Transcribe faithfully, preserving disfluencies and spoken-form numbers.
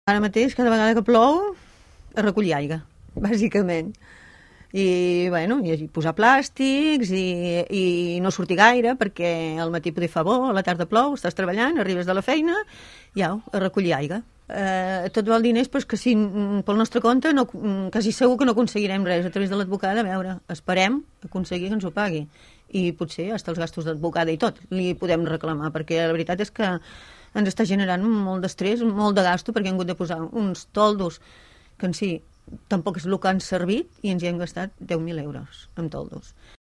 Ara mateix, cada vegada que plou, a recollir aigua, bàsicament. I, bueno, i posar plàstics i, i no sortir gaire perquè al matí poder fa bo, a la tarda plou, estàs treballant, arribes de la feina i au, a recollir aigua. Eh, tot val diners, però és que si pel nostre compte no, quasi segur que no aconseguirem res a través de l'advocada. A veure, esperem aconseguir que ens ho pagui i potser fins els gastos d'advocada i tot li podem reclamar, perquè la veritat és que ens està generant molt d'estrès, molt de gasto, perquè hem hagut de posar uns toldos que en si tampoc és el que han servit i ens hi hem gastat deu mil euros en toldos.